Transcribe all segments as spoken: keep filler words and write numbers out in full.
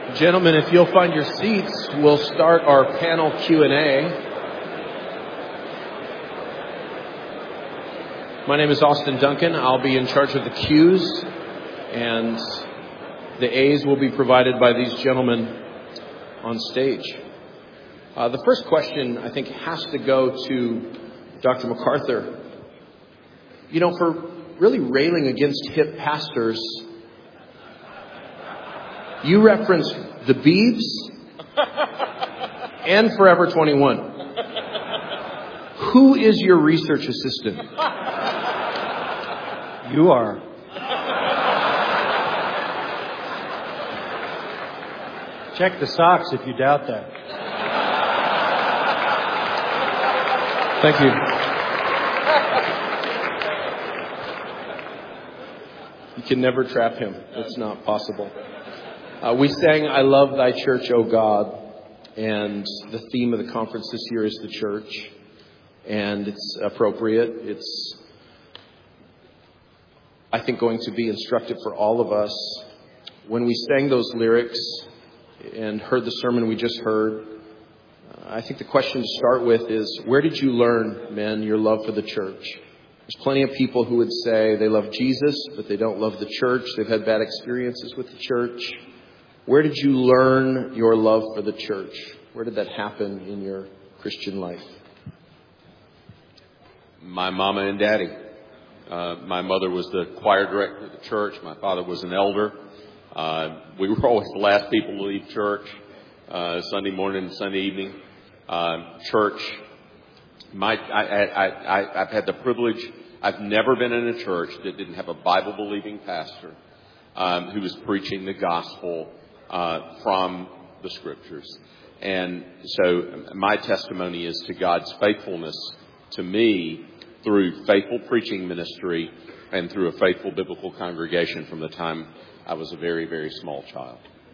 Gentlemen, if you'll find your seats, we'll start our panel Q and A. My name is Austin Duncan. I'll be in charge of the Q's, and the A's will be provided by these gentlemen on stage. Uh, the first question, I think, has to go to Doctor MacArthur. You know, for really railing against hip pastors, you referenced the Beebs and Forever twenty-one. Who is your research assistant? You are. Check the socks if you doubt that. Thank you. You can never trap him. It's not possible. Uh, we sang I Love Thy Church, O God, and the theme of the conference this year is the church, and it's appropriate. It's, I think, going to be instructive for all of us. When we sang those lyrics and heard the sermon we just heard, uh, I think the question to start with is, where did you learn, men, your love for the church? There's plenty of people who would say they love Jesus, but they don't love the church. They've had bad experiences with the church. Where did you learn your love for the church? Where did that happen in your Christian life? My mama and daddy. Uh, my mother was the choir director of the church. My father was an elder. Uh, we were always the last people to leave church, uh, Sunday morning and Sunday evening. Uh, church. My, I, I, I, I've had the privilege. I've never been in a church that didn't have a Bible-believing pastor um, who was preaching the gospel uh, from the Scriptures. And so my testimony is to God's faithfulness to me through faithful preaching ministry and through a faithful biblical congregation from the time I was a very, very small child.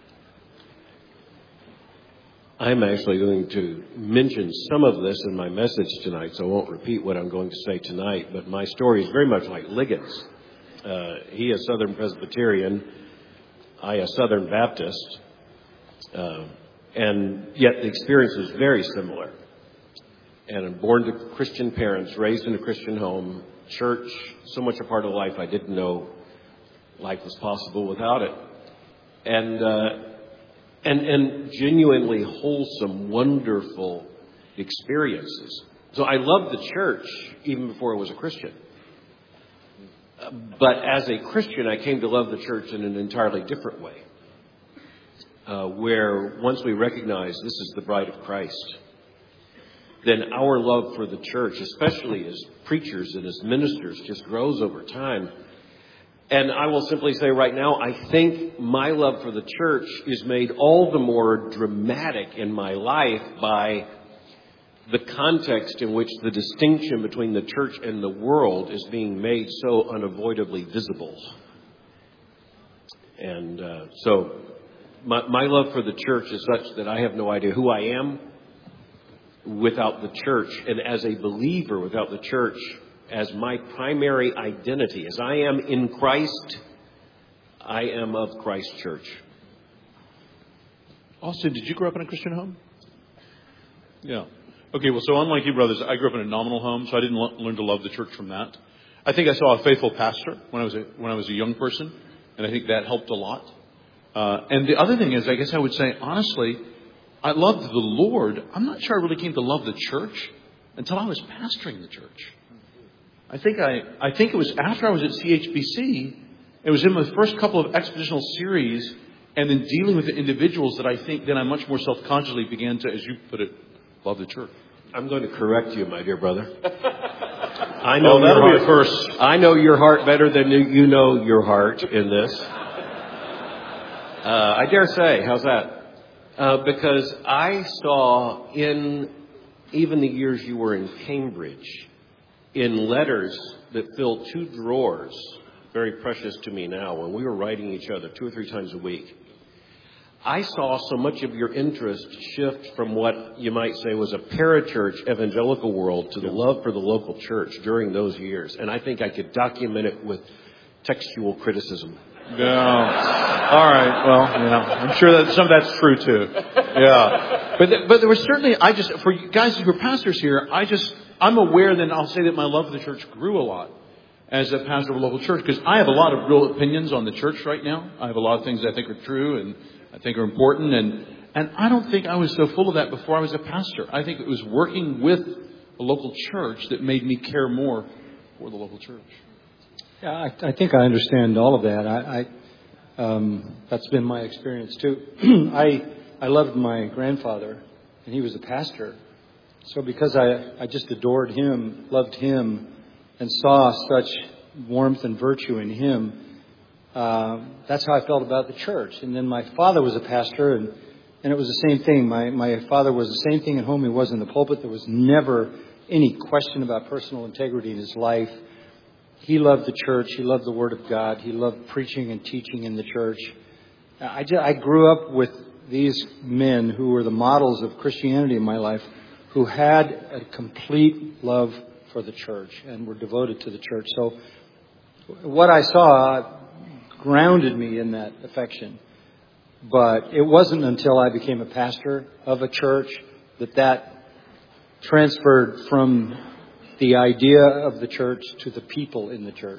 I'm actually going to mention some of this in my message tonight, so I won't repeat what I'm going to say tonight, but my story is very much like Liggins. Uh, he is Southern Presbyterian, I a Southern Baptist, uh, and yet the experience is very similar. And I'm born to Christian parents, raised in a Christian home, church, so much a part of life I didn't know life was possible without it. And, uh, and, and genuinely wholesome, wonderful experiences. So I loved the church even before I was a Christian. But as a Christian, I came to love the church in an entirely different way. Uh, where once we recognize this is the bride of Christ, then our love for the church, especially as preachers and as ministers, just grows over time. And I will simply say right now, I think my love for the church is made all the more dramatic in my life by the context in which the distinction between the church and the world is being made so unavoidably visible. And uh, so my, my love for the church is such that I have no idea who I am without the church, and as a believer without the church as my primary identity. As I am in Christ, I am of Christ's church. Austin, did you grow up in a Christian home? Yeah. Okay, well, so unlike you brothers, I grew up in a nominal home, so I didn't l- learn to love the church from that. I think I saw a faithful pastor when I was a, when I was a young person, and I think that helped a lot. Uh, and the other thing is, I guess I would say, honestly, I loved the Lord. I'm not sure I really came to love the church until I was pastoring the church. I think I, I think it was after I was at C H B C, it was in my first couple of expositional series, and then dealing with the individuals that I think then I much more self-consciously began to, as you put it, love the church. I'm going to correct you, my dear brother. I know oh, that'll your be heart. a first. I know your heart better than you know your heart in this. Uh, I dare say, how's that? Uh, because I saw in even the years you were in Cambridge, in letters that fill two drawers, very precious to me now, when we were writing each other two or three times a week, I saw so much of your interest shift from what you might say was a parachurch evangelical world to the love for the local church during those years. And I think I could document it with textual criticism. Yeah. All right. Well, you know, I'm sure that some of that's true too. Yeah. But th- but there was certainly, I just, for you guys who are pastors here, I just, I'm aware that I'll say that my love of the church grew a lot as a pastor of a local church, because I have a lot of real opinions on the church right now. I have a lot of things I think are true and I think are important. And, and I don't think I was so full of that before I was a pastor. I think it was working with a local church that made me care more for the local church. Yeah, I, I think I understand all of that. I, I um, that's been my experience too. I I loved my grandfather, and he was a pastor. So because I I just adored him, loved him, and saw such warmth and virtue in him, uh, that's how I felt about the church. And then my father was a pastor, and and it was the same thing. My my father was the same thing at home he was in the pulpit. There was never any question about personal integrity in his life. He loved the church. He loved the Word of God. He loved preaching and teaching in the church. I, just, I grew up with these men who were the models of Christianity in my life, who had a complete love for the church and were devoted to the church. So what I saw grounded me in that affection. But it wasn't until I became a pastor of a church that that transferred from the idea of the church to the people in the church.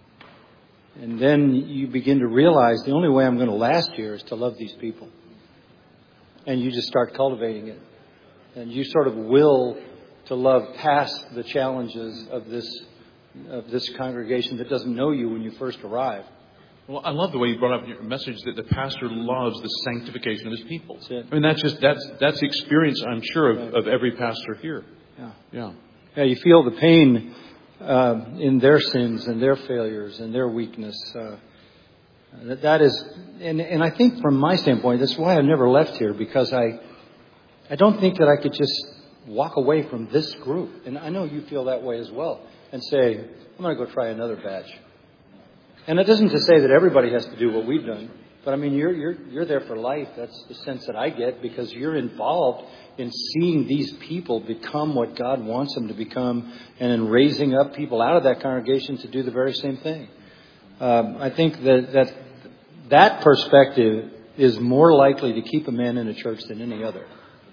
And then you begin to realize the only way I'm going to last here is to love these people. And you just start cultivating it. And you sort of will to love past the challenges of this of this congregation that doesn't know you when you first arrive. Well, I love the way you brought up in your message that the pastor loves the sanctification of his people. That's it. I mean, that's just that's that's the experience, I'm sure, of, Right. of every pastor here. Yeah. Yeah. Yeah, you feel the pain uh, in their sins and their failures and their weakness. Uh, that, that is, and, and I think from my standpoint, that's why I've never left here, because I, I don't think that I could just walk away from this group. And I know you feel that way as well, and say, I'm going to go try another batch. And it isn't to say that everybody has to do what we've done, but I mean, you're you're you're there for life. That's the sense that I get, because you're involved in seeing these people become what God wants them to become, and in raising up people out of that congregation to do the very same thing. Um, I think that, that that perspective is more likely to keep a man in a church than any other.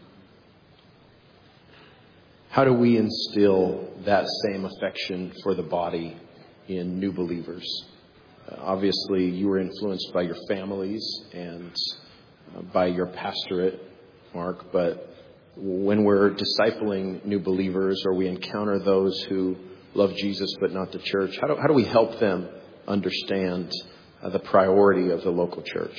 How do we instill that same affection for the body in new believers? Uh, obviously, you were influenced by your families and uh, by your pastorate, Mark, but when we're discipling new believers, or we encounter those who love Jesus but not the church, how do, how do we help them understand uh, the priority of the local church?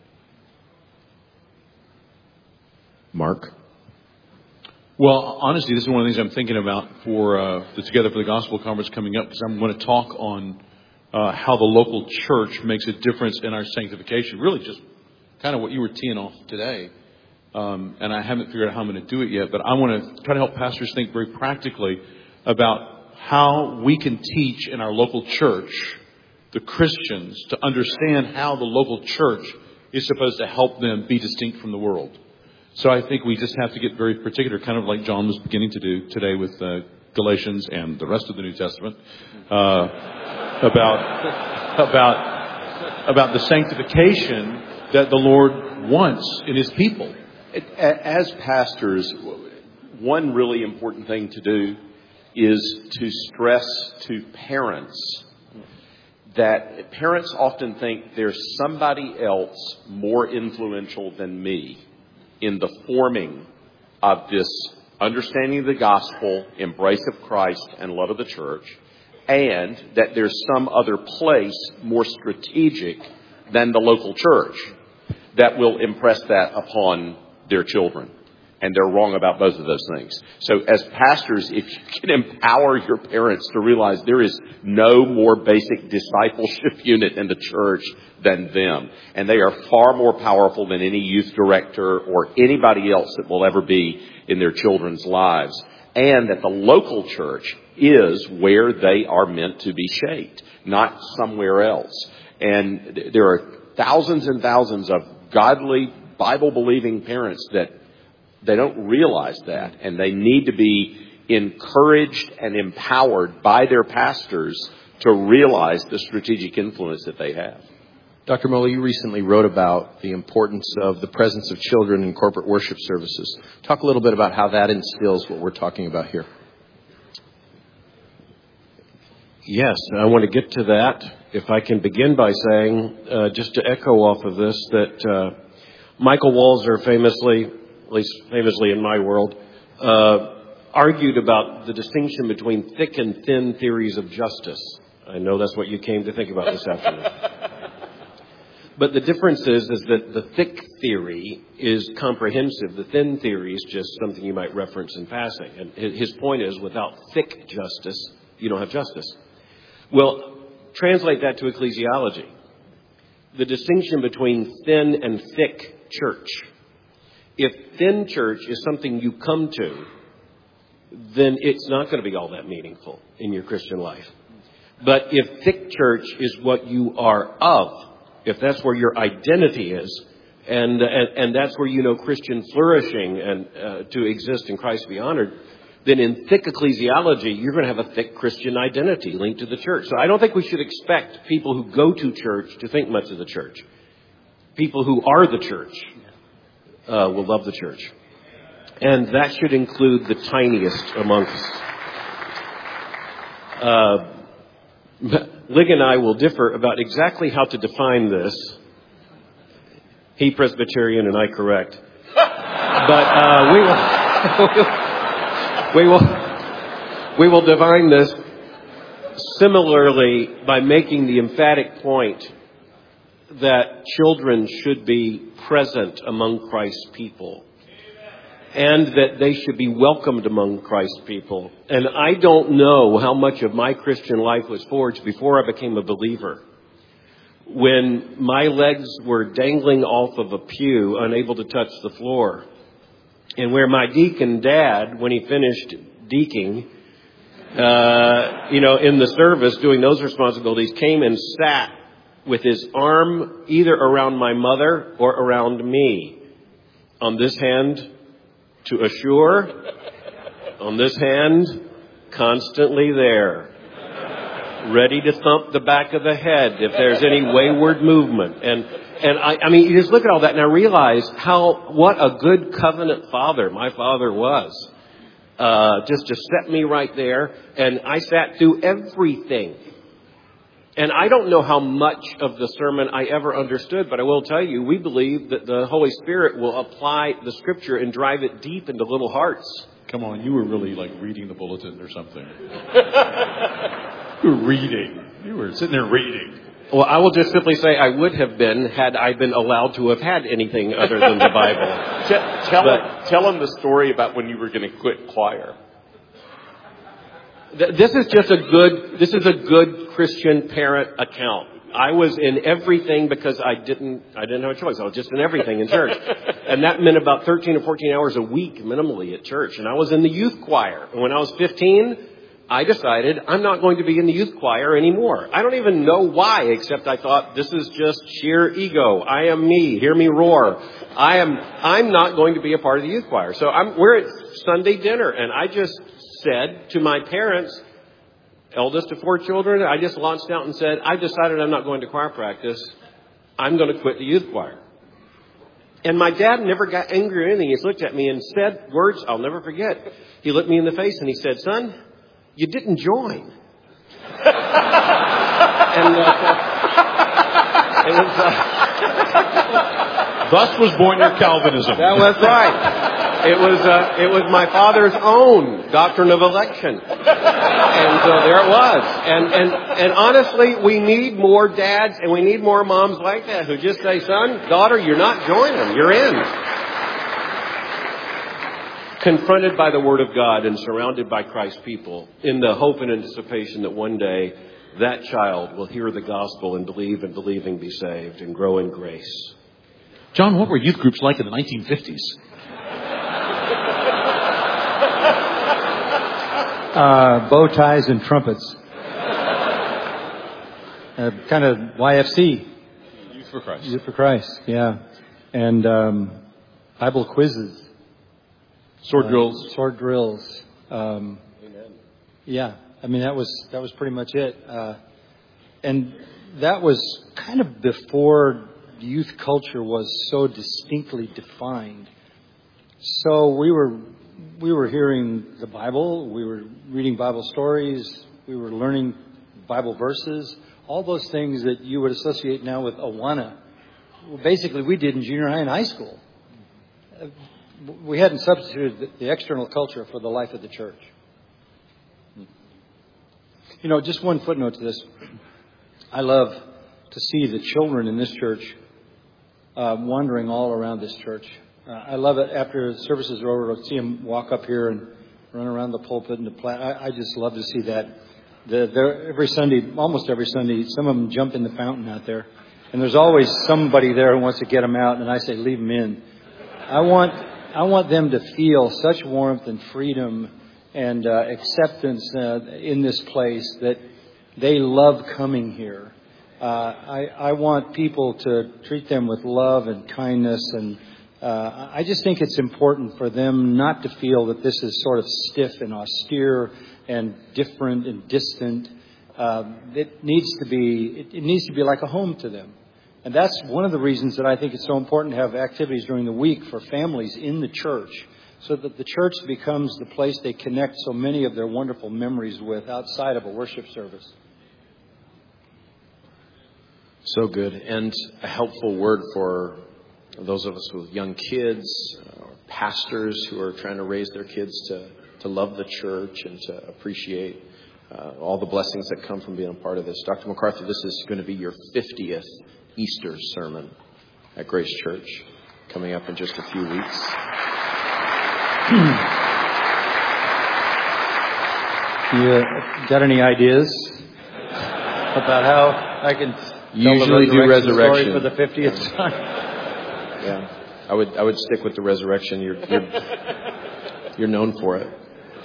Mark? Well, honestly, this is one of the things I'm thinking about for uh, the Together for the Gospel conference coming up, because I'm going to talk on uh, how the local church makes a difference in our sanctification. Really just kind of what you were teeing off today. Um, and I haven't figured out how I'm going to do it yet, but I want to try to help pastors think very practically about how we can teach in our local church, the Christians, to understand how the local church is supposed to help them be distinct from the world. So I think we just have to get very particular, kind of like John was beginning to do today with uh, Galatians and the rest of the New Testament, uh, about about about the sanctification that the Lord wants in His people. As pastors, one really important thing to do is to stress to parents that parents often think there's somebody else more influential than me in the forming of this understanding of the gospel, embrace of Christ, and love of the church, and that there's some other place more strategic than the local church that will impress that upon their children. And they're wrong about both of those things. So as pastors, if you can empower your parents to realize there is no more basic discipleship unit in the church than them, and they are far more powerful than any youth director or anybody else that will ever be in their children's lives, and that the local church is where they are meant to be shaped, not somewhere else. And there are thousands and thousands of godly, Bible-believing parents that they don't realize that, and they need to be encouraged and empowered by their pastors to realize the strategic influence that they have. Doctor Moeller, you recently wrote about the importance of the presence of children in corporate worship services. Talk a little bit about how that instills what we're talking about here. Yes, I want to get to that. If I can begin by saying, uh, just to echo off of this, that uh, Michael Walzer famously, at least famously in my world, uh, argued about the distinction between thick and thin theories of justice. I know that's what you came to think about this afternoon. But the difference is, is that the thick theory is comprehensive. The thin theory is just something you might reference in passing. And his point is, without thick justice, you don't have justice. Well, translate that to ecclesiology. The distinction between thin and thick church. If thin church is something you come to, then it's not going to be all that meaningful in your Christian life. But if thick church is what you are of, if that's where your identity is, and and, and that's where you know Christian flourishing and uh, to exist in Christ be honored, then in thick ecclesiology, you're going to have a thick Christian identity linked to the church. So I don't think we should expect people who go to church to think much of the church. People who are the church uh, will love the church. And that should include the tiniest among us. Uh, Lig and I will differ about exactly how to define this. He Presbyterian and I correct. But uh, we will, we will, we will define this similarly by making the emphatic point that children should be present among Christ's people. And that they should be welcomed among Christ's people. And I don't know how much of my Christian life was forged before I became a believer. When my legs were dangling off of a pew, unable to touch the floor. And where my deacon dad, when he finished deaconing, uh, you know, in the service, doing those responsibilities, came and sat with his arm either around my mother or around me. On this hand, to assure, on this hand, constantly there, ready to thump the back of the head if there's any wayward movement. And and I, I mean, you just look at all that and I realize how, what a good covenant father my father was. Uh, just to set me right there. And I sat through everything. And I don't know how much of the sermon I ever understood, but I will tell you, we believe that the Holy Spirit will apply the Scripture and drive it deep into little hearts. Come on, you were really like reading the bulletin or something. You were reading. You were sitting there reading. Well, I will just simply say I would have been had I been allowed to have had anything other than the Bible. Tell, tell, but, him, tell him the story about when you were going to quit choir. This is just a good, this is a good Christian parent account. I was in everything because I didn't, I didn't have a choice. I was just in everything in church. And that meant about thirteen or fourteen hours a week minimally at church. And I was in the youth choir. And when I was fifteen, I decided I'm not going to be in the youth choir anymore. I don't even know why, except I thought this is just sheer ego. I am me. Hear me roar. I am, I'm not going to be a part of the youth choir. So I'm, we're at Sunday dinner and I just said to my parents, eldest of four children, I just launched out and said, I've decided I'm not going to choir practice. I'm going to quit the youth choir. And my dad never got angry or anything. He just looked at me and said words I'll never forget. He looked me in the face and he said, son, you didn't join. and uh, it was, uh, Thus was born your Calvinism. That was right. It was uh, it was my father's own doctrine of election, and so there it was. And and and honestly, we need more dads and we need more moms like that who just say, "Son, daughter, you're not joining. You're in." Confronted by the Word of God and surrounded by Christ's people, in the hope and anticipation that one day that child will hear the gospel and believe, and believing be saved and grow in grace. John, what were youth groups like in the nineteen fifties? Uh, bow ties and trumpets. Uh, kind of Y F C. Youth for Christ. Youth for Christ, yeah. And um, Bible quizzes. Sword uh, drills. Sword drills. Um, Amen. yeah, I mean, that was that was pretty much it. Uh, and that was kind of before youth culture was so distinctly defined. So we were we were hearing the Bible, we were reading Bible stories, we were learning Bible verses, all those things that you would associate now with Awana. Well, basically, we did in junior high and high school. We hadn't substituted the external culture for the life of the church. You know, just one footnote to this. I love to see the children in this church uh, wandering all around this church. Uh, I love it after the services are over to see them walk up here and run around the pulpit and the plat. I, I just love to see that. The, they're, every Sunday, almost every Sunday, some of them jump in the fountain out there. And there's always somebody there who wants to get them out, and I say, leave them in. I want I want them to feel such warmth and freedom and uh, acceptance uh, in this place that they love coming here. Uh, I, I want people to treat them with love and kindness, and uh, I just think it's important for them not to feel that this is sort of stiff and austere and different and distant. Uh, it needs to be it, it needs to be like a home to them. And that's one of the reasons that I think it's so important to have activities during the week for families in the church, so that the church becomes the place they connect so many of their wonderful memories with outside of a worship service. So good. And a helpful word for those of us with young kids, or pastors who are trying to raise their kids to, to love the church and to appreciate uh, all the blessings that come from being a part of this. Doctor MacArthur, this is going to be your fiftieth Easter sermon at Grace Church, coming up in just a few weeks. You got any ideas about how I can usually tell the do resurrection story for the fiftieth time? Yeah, I would I would stick with the resurrection. You're you're, you're known for it.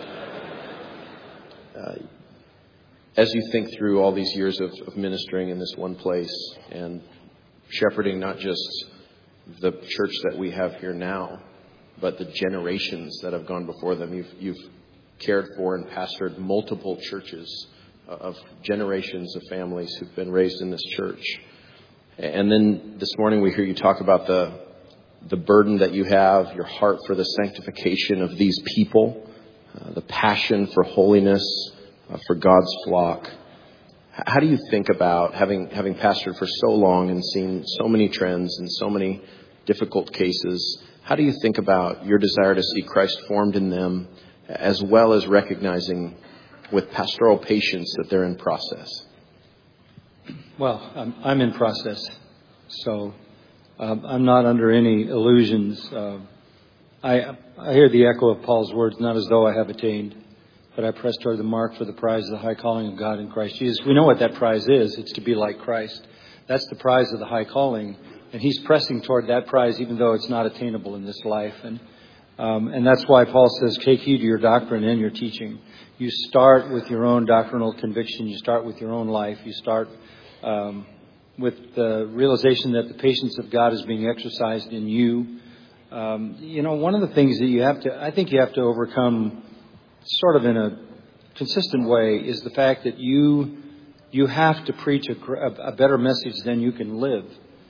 Uh, as you think through all these years of, of ministering in this one place and shepherding not just the church that we have here now, but the generations that have gone before them. You've, you've cared for and pastored multiple churches of generations of families who've been raised in this church. And then this morning we hear you talk about the the burden that you have, your heart for the sanctification of these people, uh, the passion for holiness, uh, for God's flock. How do you think about, having having pastored for so long and seen so many trends and so many difficult cases, how do you think about your desire to see Christ formed in them, as well as recognizing with pastoral patience that they're in process? Well, I'm, I'm in process, so um, I'm not under any illusions. Uh, I, I hear the echo of Paul's words, not as though I have attained, but I press toward the mark for the prize of the high calling of God in Christ Jesus. We know what that prize is. It's to be like Christ. That's the prize of the high calling. And he's pressing toward that prize, even though it's not attainable in this life. And um, and that's why Paul says, take heed to your doctrine and your teaching. You start with your own doctrinal conviction. You start with your own life. You start um, with the realization that the patience of God is being exercised in you. Um, you know, one of the things that you have to, I think you have to overcome sort of in a consistent way, is the fact that you you have to preach a, a better message than you can live.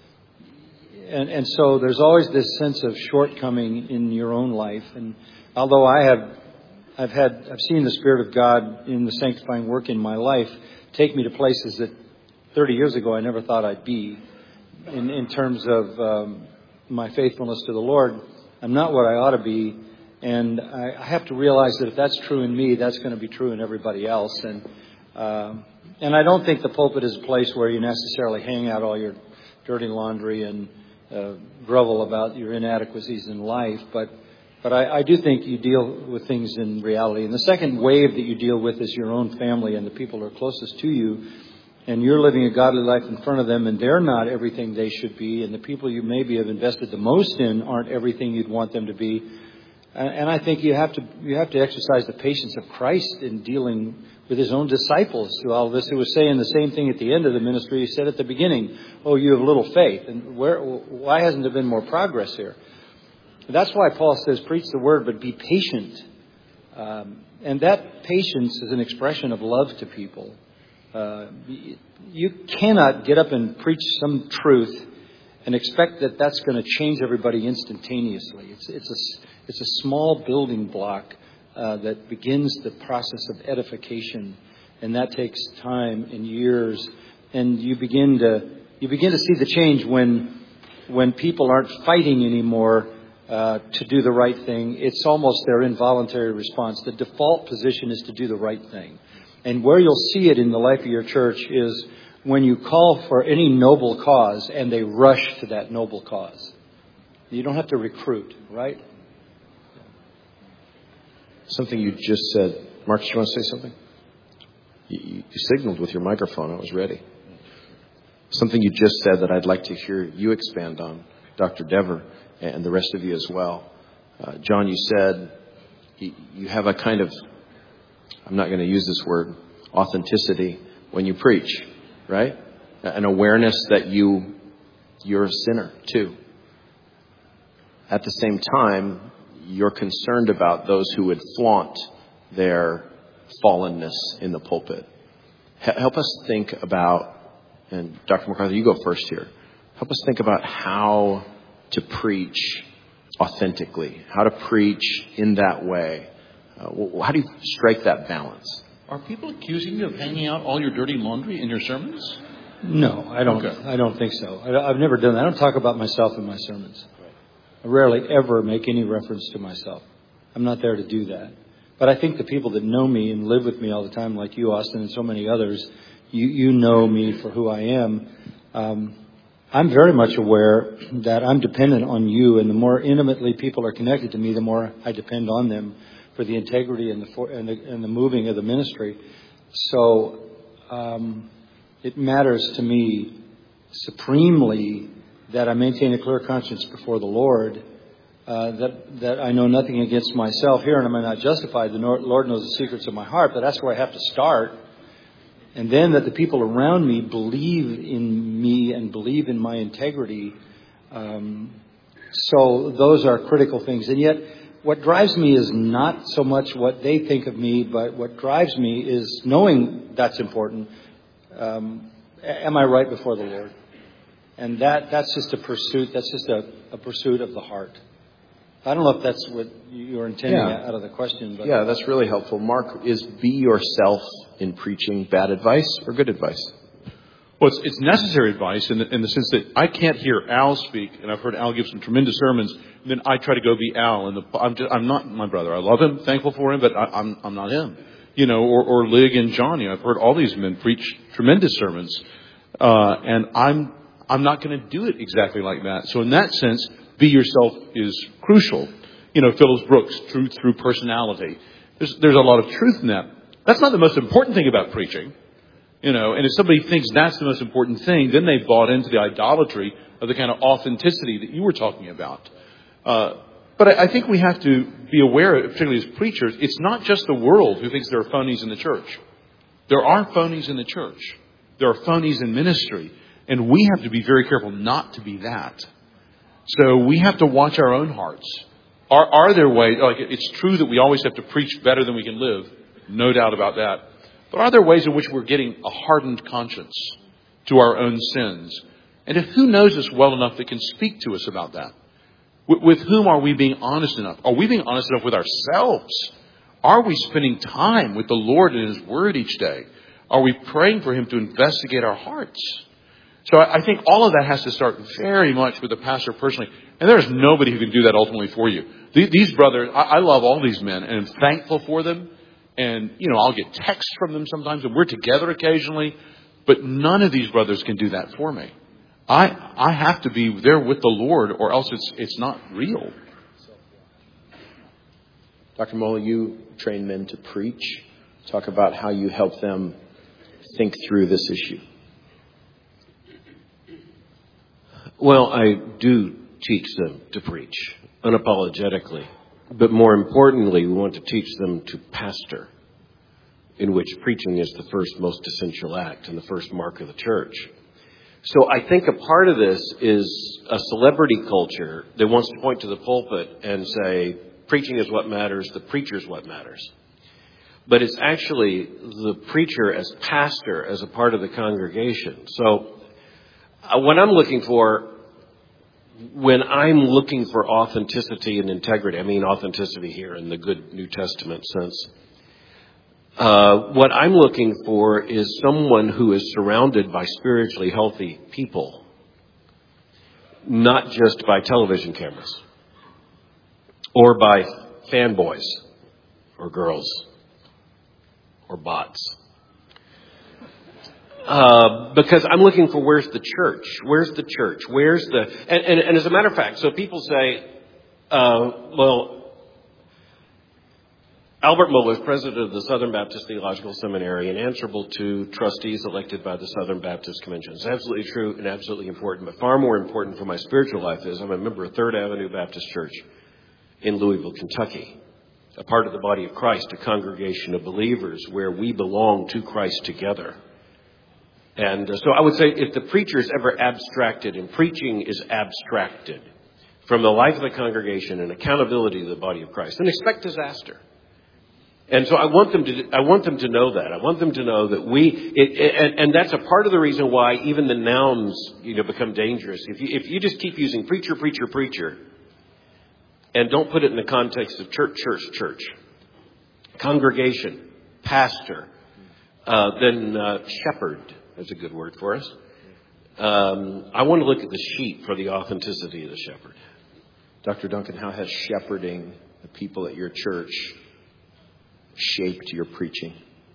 And, and so there's always this sense of shortcoming in your own life. And although I have, I've had, I've seen the Spirit of God in the sanctifying work in my life take me to places that thirty years ago I never thought I'd be. In, in terms of um, my faithfulness to the Lord, I'm not what I ought to be. And I, I have to realize that if that's true in me, that's going to be true in everybody else. And uh, and I don't think the pulpit is a place where you necessarily hang out all your dirty laundry and uh, grovel about your inadequacies in life. But but I, I do think you deal with things in reality. And the second wave that you deal with is your own family and the people who are closest to you. And you're living a godly life in front of them, and they're not everything they should be. And the people you maybe have invested the most in aren't everything you'd want them to be. And I think you have to you have to exercise the patience of Christ in dealing with his own disciples through all of this. He was saying the same thing at the end of the ministry he said at the beginning. Oh, you have little faith. And where? Why hasn't there been more progress here? That's why Paul says, preach the word, but be patient. Um, and that patience is an expression of love to people. Uh, you cannot get up and preach some truth and expect that that's going to change everybody instantaneously. It's, it's, a, it's a small building block uh, that begins the process of edification, and that takes time and years. And you begin to you begin to see the change when when people aren't fighting anymore uh, to do the right thing. It's almost their involuntary response. The default position is to do the right thing. And where you'll see it in the life of your church is when you call for any noble cause and they rush to that noble cause. You don't have to recruit, right? Something you just said. Mark, do you want to say something? You, you signaled with your microphone. I was ready. Something you just said that I'd like to hear you expand on, Doctor Dever, and the rest of you as well. Uh, John, you said you, you have a kind of, I'm not going to use this word, authenticity when you preach, right? An awareness that you, you're a sinner too. At the same time, you're concerned about those who would flaunt their fallenness in the pulpit. H- help us think about, and Doctor MacArthur, you go first here. Help us think about how to preach authentically, how to preach in that way. Uh, how do you strike that balance? Are people accusing you of hanging out all your dirty laundry in your sermons? No, I don't. Okay. I don't think so. I, I've never done that. I don't talk about myself in my sermons. I rarely ever make any reference to myself. I'm not there to do that. But I think the people that know me and live with me all the time, like you, Austin, and so many others, you, you know me for who I am. Um, I'm very much aware that I'm dependent on you, and the more intimately people are connected to me, the more I depend on them for the integrity and the for, and the, and the moving of the ministry. So um, it matters to me supremely that I maintain a clear conscience before the Lord, uh, that that I know nothing against myself here, and am I not justified? The Lord knows the secrets of my heart, but that's where I have to start. And then that the people around me believe in me and believe in my integrity. Um, so those are critical things. And yet, what drives me is not so much what they think of me, but what drives me is knowing that's important. Um, am I right before the Lord? And that, that's just a pursuit. That's just a, a pursuit of the heart. I don't know if that's what you're intending yeah. out of the question. But yeah, that's really helpful. Mark, is be yourself in preaching bad advice or good advice? Well, it's, it's necessary advice in the, in the sense that I can't hear Al speak, and I've heard Al give some tremendous sermons, and then I try to go be Al. And the, I'm, just, I'm not my brother. I love him, thankful for him, but I, I'm, I'm not him. You know, or, or Lig and Johnny. I've heard all these men preach tremendous sermons, uh, and I'm I'm not going to do it exactly like that. So in that sense, be yourself is crucial. You know, Phyllis Brooks, truth through personality. There's, there's a lot of truth in that. That's not the most important thing about preaching. You know, and if somebody thinks that's the most important thing, then they've bought into the idolatry of the kind of authenticity that you were talking about. Uh, but I, I think we have to be aware, particularly as preachers, it's not just the world who thinks there are phonies in the church. There are phonies in the church. There are phonies in ministry. And we have to be very careful not to be that. So we have to watch our own hearts. Are, are there ways, like it's true that we always have to preach better than we can live. No doubt about that. But are there ways in which we're getting a hardened conscience to our own sins? And if who knows us well enough that can speak to us about that? With, with whom are we being honest enough? Are we being honest enough with ourselves? Are we spending time with the Lord and His Word each day? Are we praying for Him to investigate our hearts? So I think all of that has to start very much with the pastor personally. And there's nobody who can do that ultimately for you. These brothers, I love all these men and I'm thankful for them. And, you know, I'll get texts from them sometimes and we're together occasionally. But none of these brothers can do that for me. I I have to be there with the Lord or else it's it's not real. Doctor Moeller, you train men to preach. Talk about how you help them think through this issue. Well, I do teach them to preach unapologetically. But more importantly, we want to teach them to pastor, in which preaching is the first most essential act and the first mark of the church. So I think a part of this is a celebrity culture that wants to point to the pulpit and say, preaching is what matters, the preacher is what matters. but it's actually the preacher as pastor, as a part of the congregation. So uh, what I'm looking for, when I'm looking for authenticity and integrity, I mean authenticity here in the good New Testament sense, uh, what I'm looking for is someone who is surrounded by spiritually healthy people, not just by television cameras or by fanboys or girls or bots. Uh, because I'm looking for where's the church? Where's the church? Where's the... And, and, and as a matter of fact, so people say, uh, well, Albert Mohler is president of the Southern Baptist Theological Seminary and answerable to trustees elected by the Southern Baptist Convention. It's absolutely true and absolutely important, but far more important for my spiritual life is I'm a member of Third Avenue Baptist Church in Louisville, Kentucky, a part of the body of Christ, a congregation of believers where we belong to Christ together. And uh, so I would say if the preacher is ever abstracted and preaching is abstracted from the life of the congregation and accountability to the body of Christ, then expect disaster. And so I want them to, I want them to know that. I want them to know that we, it, it, and, and that's a part of the reason why even the nouns, you know, become dangerous. If you, if you just keep using preacher, preacher, preacher, and don't put it in the context of church, church, church, congregation, pastor, uh, then uh, shepherd. That's a good word for us. Um, I want to look at the sheep for the authenticity of the shepherd. Doctor Duncan, how has shepherding the people at your church shaped your preaching?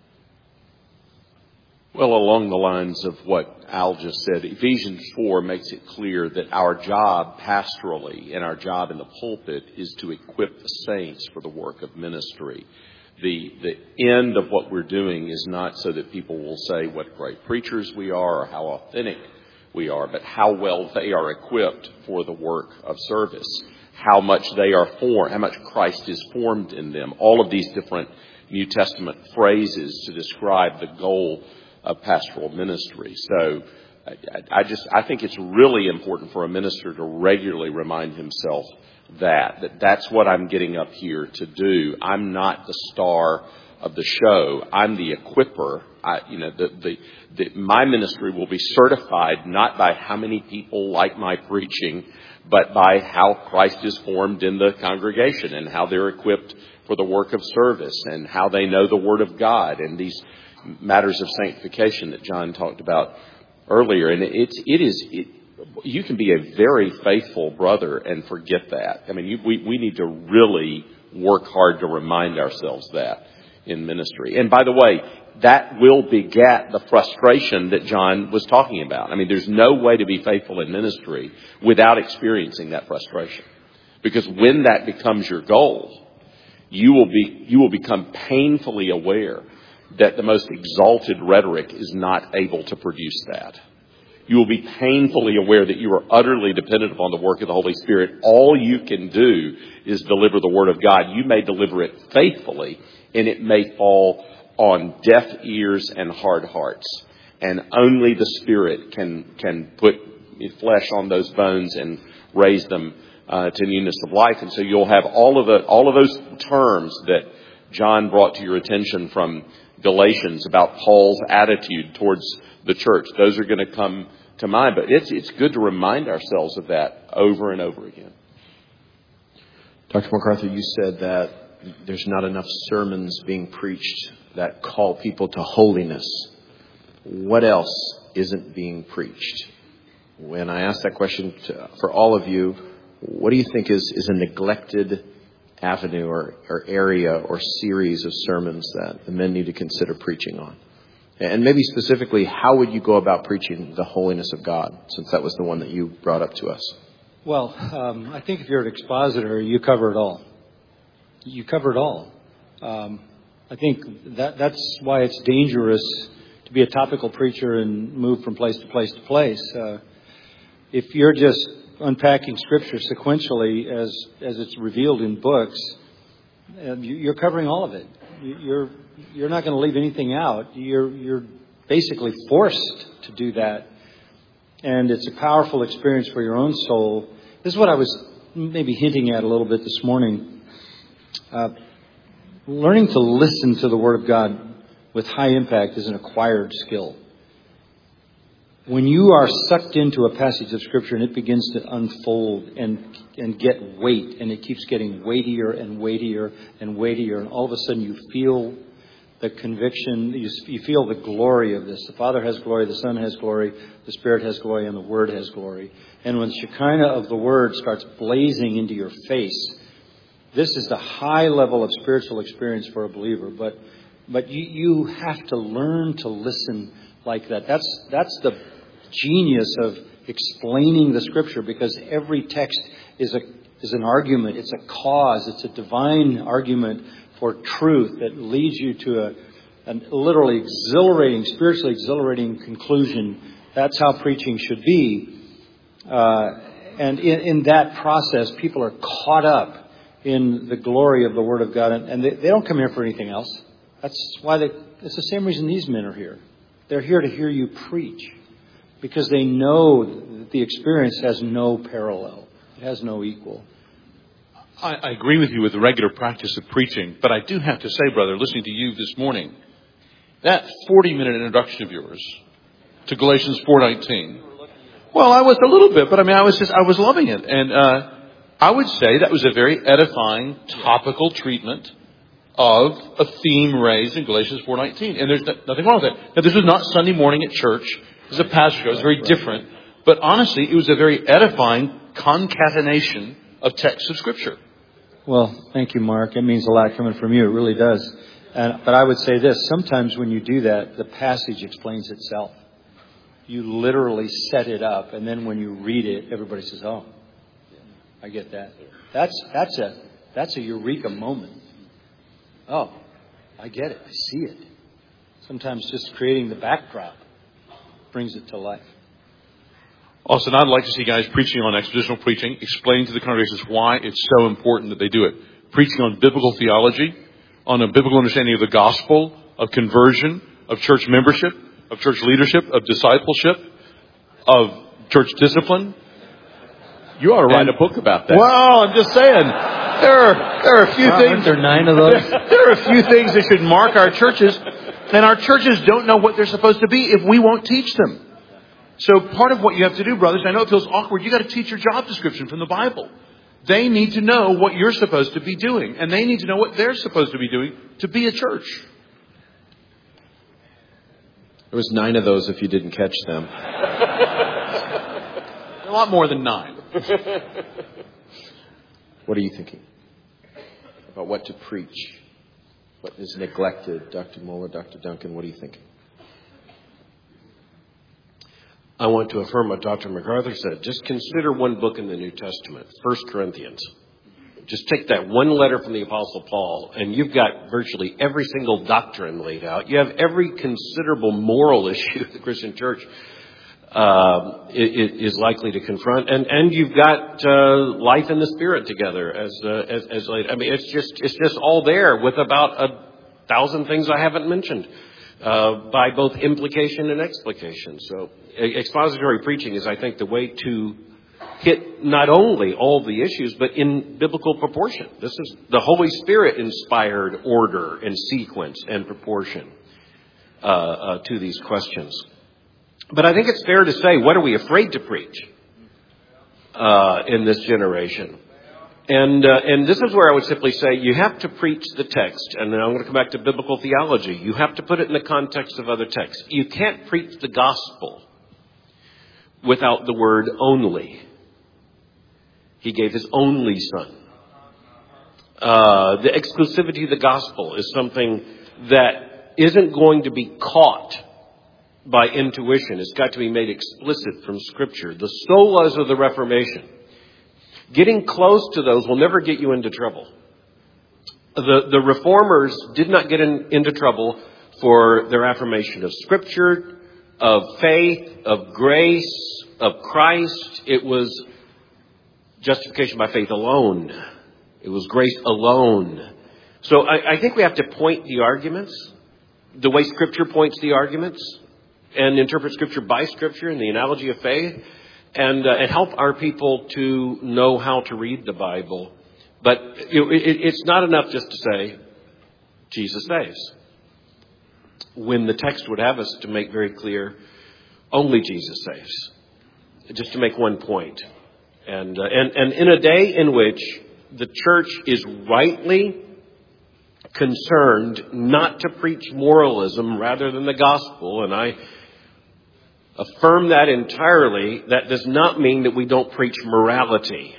Well, along the lines of what Al just said, Ephesians four makes it clear that our job pastorally and our job in the pulpit is to equip the saints for the work of ministry. The the end of what we're doing is not so that people will say what great preachers we are or how authentic we are, but how well they are equipped for the work of service, how much they are formed, how much Christ is formed in them. All of these different New Testament phrases to describe the goal of pastoral ministry. So I, I just I think it's really important for a minister to regularly remind himself that, that that's what I'm getting up here to do. I'm not the star of the show. I'm the equipper. I, you know, the, the, the, my ministry will be certified not by how many people like my preaching, but by how Christ is formed in the congregation and how they're equipped for the work of service and how they know the Word of God and these matters of sanctification that John talked about earlier. And it's, it is, it, you can be a very faithful brother and forget that. I mean, you, we, we need to really work hard to remind ourselves that in ministry. And by the way, that will beget the frustration that John was talking about. I mean, there's no way to be faithful in ministry without experiencing that frustration. Because when that becomes your goal, you will be, you will become painfully aware that the most exalted rhetoric is not able to produce that. You will be painfully aware that you are utterly dependent upon the work of the Holy Spirit. All you can do is deliver the Word of God. You may deliver it faithfully, and it may fall on deaf ears and hard hearts. And only the Spirit can can put flesh on those bones and raise them uh, to newness of life. And so you'll have all of the all of those terms that John brought to your attention from Galatians about Paul's attitude towards the church. Those are going to come to mind, but it's it's good to remind ourselves of that over and over again. Doctor MacArthur, you said that there's not enough sermons being preached that call people to holiness. What else isn't being preached? When I ask that question to, for all of you, what do you think is, is a neglected avenue or, or area or series of sermons that the men need to consider preaching on? And maybe specifically, how would you go about preaching the holiness of God, since that was the one that you brought up to us? Well, um, I think if you're an expositor, you cover it all. You cover it all. Um, I think that that's why it's dangerous to be a topical preacher and move from place to place to place. Uh, if you're just unpacking Scripture sequentially as as it's revealed in books, uh, you're covering all of it. You're you're not going to leave anything out. You're you're basically forced to do that, and it's a powerful experience for your own soul. This is what I was maybe hinting at a little bit this morning. Uh, learning to listen to the Word of God with high impact is an acquired skill. When you are sucked into a passage of Scripture and it begins to unfold and and get weight, and it keeps getting weightier and weightier and weightier, and all of a sudden you feel the conviction, you, you feel the glory of this. The Father has glory, the Son has glory, the Spirit has glory, and the Word has glory. And when the Shekinah of the Word starts blazing into your face, this is the high level of spiritual experience for a believer. But but you, you have to learn to listen like that. That's that's the genius of explaining the Scripture, because every text is a is an argument. It's a cause. It's a divine argument for truth that leads you to a, a literally exhilarating, spiritually exhilarating conclusion. That's how preaching should be. Uh, and in, in that process, people are caught up in the glory of the Word of God, and, and they, they don't come here for anything else. That's why they. It's the same reason these men are here. They're here to hear you preach, because they know that the experience has no parallel. It has no equal. I, I agree with you with the regular practice of preaching, but I do have to say, brother, listening to you this morning, that forty-minute introduction of yours to Galatians four nineteen. Well, I was a little bit, but I mean, I was just, I was loving it. And uh, I would say that was a very edifying, topical treatment of a theme raised in Galatians four nineteen. And there's no, nothing wrong with that. Now, this was not Sunday morning at church. It was a pastor show. It was very different. But honestly, it was a very edifying concatenation of texts of Scripture. Well, thank you, Mark. It means a lot coming from you. It really does. And, but I would say this. Sometimes when you do that, the passage explains itself. You literally set it up, and then when you read it, everybody says, oh, I get that. That's that's a that's a eureka moment. Oh, I get it. I see it. Sometimes just creating the backdrop brings it to life. Austin, I'd like to see guys preaching on expositional preaching, explaining to the congregations why it's so important that they do it. Preaching on biblical theology, on a biblical understanding of the gospel, of conversion, of church membership, of church leadership, of discipleship, of church discipline. You ought to write And, a book about that. Well, I'm just saying, there are, there are a few Wow, things. aren't there nine of those? There are a few things that should mark our churches, and our churches don't know what they're supposed to be if we won't teach them. So part of what you have to do, brothers, I know it feels awkward, you got to teach your job description from the Bible. They need to know what you're supposed to be doing, and they need to know what they're supposed to be doing to be a church. There was nine of those if you didn't catch them. A lot more than nine. What are you thinking about what to preach? What is neglected? Doctor Moeller, Doctor Duncan, what are you thinking? I want to affirm what Doctor MacArthur said. Just consider one book in the New Testament, First Corinthians. Just take that one letter from the Apostle Paul, and you've got virtually every single doctrine laid out. You have every considerable moral issue the Christian church uh, is likely to confront, and and you've got uh, life in the Spirit together as uh, as as laid. I mean, it's just it's just all there with about a thousand things I haven't mentioned. Uh, by both implication and explication. So expository preaching is, I think, the way to hit not only all the issues, but in biblical proportion. This is the Holy Spirit inspired order and sequence and proportion uh, uh, to these questions. But I think it's fair to say, what are we afraid to preach uh, in this generation? And uh, and this is where I would simply say you have to preach the text. And then I'm going to come back to biblical theology. You have to put it in the context of other texts. You can't preach the gospel without the word only. He gave his only son. Uh, the exclusivity of the gospel is something that isn't going to be caught by intuition. It's got to be made explicit from Scripture. The solas of the Reformation. Getting close to those will never get you into trouble. The, the reformers did not get in, into trouble for their affirmation of Scripture, of faith, of grace, of Christ. It was justification by faith alone. It was grace alone. So I, I think we have to point the arguments, the way Scripture points the arguments, and interpret Scripture by Scripture in the analogy of faith. And, uh, and help our people to know how to read the Bible. But you know, it, it's not enough just to say, Jesus saves. When the text would have us to make very clear, only Jesus saves. Just to make one point. And, uh, and, and in a day in which the church is rightly concerned not to preach moralism rather than the gospel, and I affirm that entirely, that does not mean that we don't preach morality.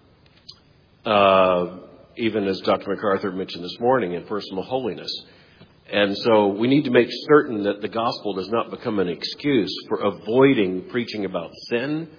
Uh, even as Doctor MacArthur mentioned this morning in personal holiness. And so we need to make certain that the gospel does not become an excuse for avoiding preaching about sin.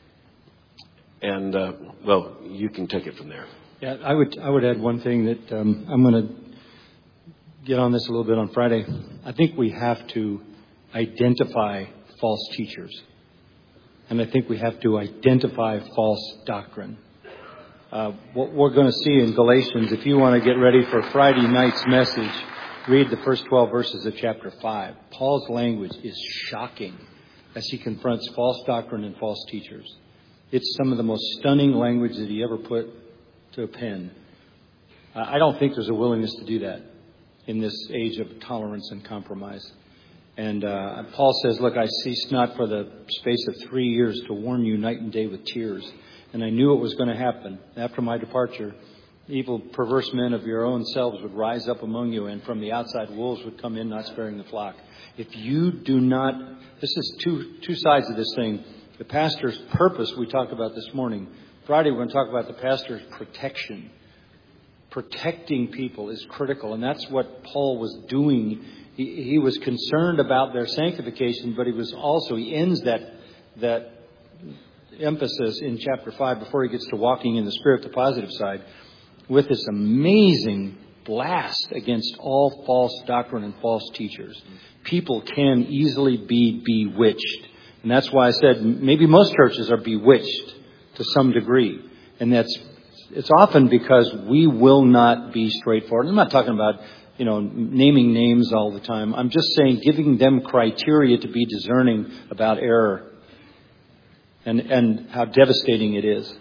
And, uh, well, you can take it from there. Yeah, I would I would add one thing that um, I'm going to get on this a little bit on Friday. I think we have to identify false teachers. And I think we have to identify false doctrine. Uh, what we're going to see in Galatians, if you want to get ready for Friday night's message, read the first twelve verses of chapter five. Paul's language is shocking as he confronts false doctrine and false teachers. It's some of the most stunning language that he ever put to a pen. Uh, I don't think there's a willingness to do that in this age of tolerance and compromise. And uh, Paul says, look, I ceased not for the space of three years to warn you night and day with tears. And I knew it was going to happen. After my departure, evil, perverse men of your own selves would rise up among you, and from the outside wolves would come in, not sparing the flock. If you do not, this is two two sides of this thing. The pastor's purpose we talked about this morning. Friday we're going to talk about the pastor's protection. Protecting people is critical, and that's what Paul was doing. He, he was concerned about their sanctification, but he was also, he ends that that emphasis in chapter five before he gets to walking in the Spirit, the positive side, with this amazing blast against all false doctrine and false teachers. People can easily be bewitched. And that's why I said maybe most churches are bewitched to some degree. And that's it's often because we will not be straightforward. I'm not talking about, you know, naming names all the time. I'm just saying giving them criteria to be discerning about error and, and how devastating it is.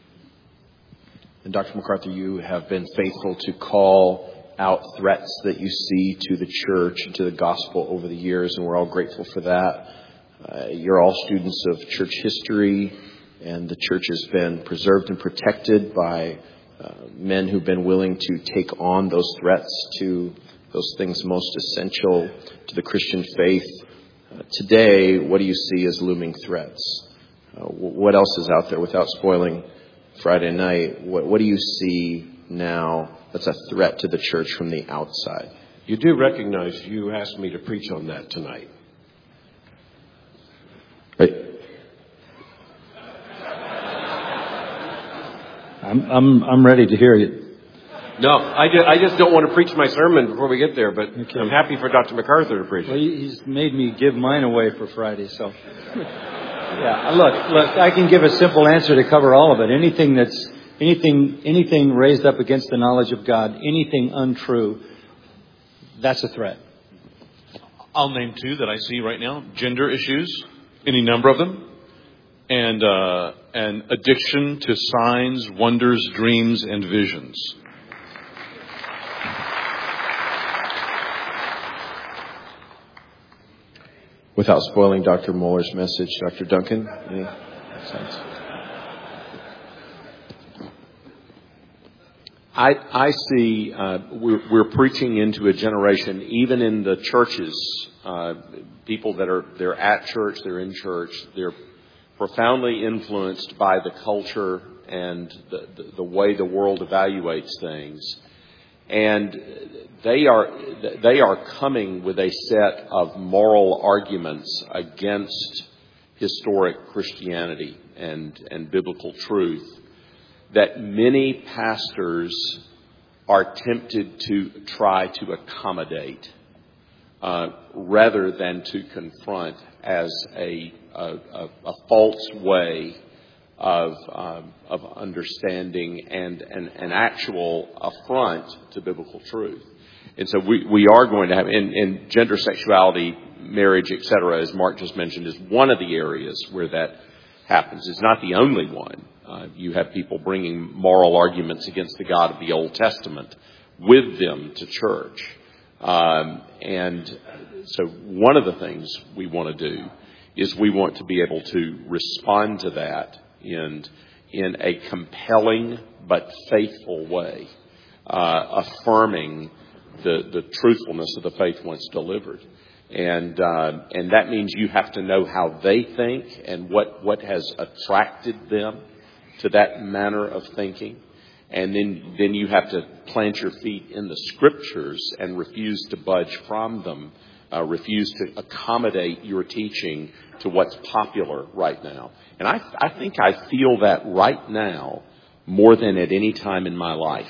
And Doctor MacArthur, you have been faithful to call out threats that you see to the church and to the gospel over the years, and we're all grateful for that. Uh, you're all students of church history, and the church has been preserved and protected by uh, men who've been willing to take on those threats to those things most essential to the Christian faith. Uh, today, what do you see as looming threats? Uh, what else is out there without spoiling Friday night? What, what do you see now that's a threat to the church from the outside? You do recognize you asked me to preach on that tonight. Right. I'm I'm I'm ready to hear it. No, I just, I just don't want to preach my sermon before we get there, but okay. I'm happy for Doctor MacArthur to preach it. Well, he's made me give mine away for Friday, so... Yeah, look, look, I can give a simple answer to cover all of it. Anything that's, anything, anything raised up against the knowledge of God, anything untrue, that's a threat. I'll name two that I see right now. Gender issues, any number of them. And, uh, and addiction to signs, wonders, dreams, and visions. Without spoiling Doctor Muller's message, Doctor Duncan, any sense? I, I see uh, we're, we're preaching into a generation, even in the churches, uh, people that are they're at church, they're in church, they're profoundly influenced by the culture and the, the, the way the world evaluates things. And they are they are coming with a set of moral arguments against historic Christianity and, and biblical truth that many pastors are tempted to try to accommodate uh, rather than to confront as a, a, a false way of um, of understanding and an, an actual affront to biblical truth. And so we, we are going to have, in, in gender, sexuality, marriage, et cetera, as Mark just mentioned, is one of the areas where that happens. It's not the only one. Uh, you have people bringing moral arguments against the God of the Old Testament with them to church. Um, and so one of the things we want to do is we want to be able to respond to that in, in a compelling but faithful way, uh, affirming the, the truthfulness of the faith once delivered. And uh, and that means you have to know how they think and what, what has attracted them to that manner of thinking. And then, then you have to plant your feet in the Scriptures and refuse to budge from them, uh, refuse to accommodate your teaching to what's popular right now. And I, I think I feel that right now more than at any time in my life.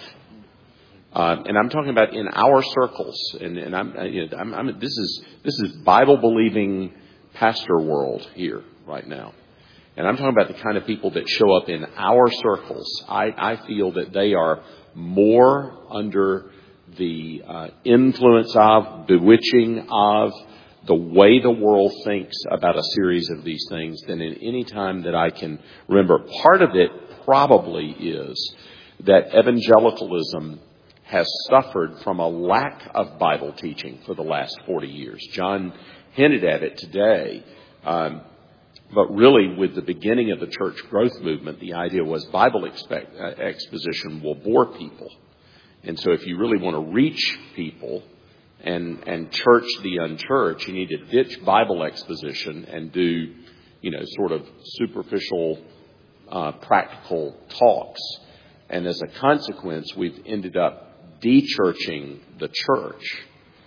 Uh, and I'm talking about in our circles, and, and I'm, you know, I'm, I'm, this is this is Bible-believing pastor world here right now, and I'm talking about the kind of people that show up in our circles. I, I feel that they are more under the uh, influence of, bewitching of, the way the world thinks about a series of these things than in any time that I can remember. Part of it probably is that evangelicalism has suffered from a lack of Bible teaching for the last forty years. John hinted at it today. Um, but really, with the beginning of the church growth movement, the idea was Bible expect, uh, exposition will bore people. And so if you really want to reach people and, and church the unchurched, you need to ditch Bible exposition and do, you know, sort of superficial, uh, practical talks. And as a consequence, we've ended up de-churching the church,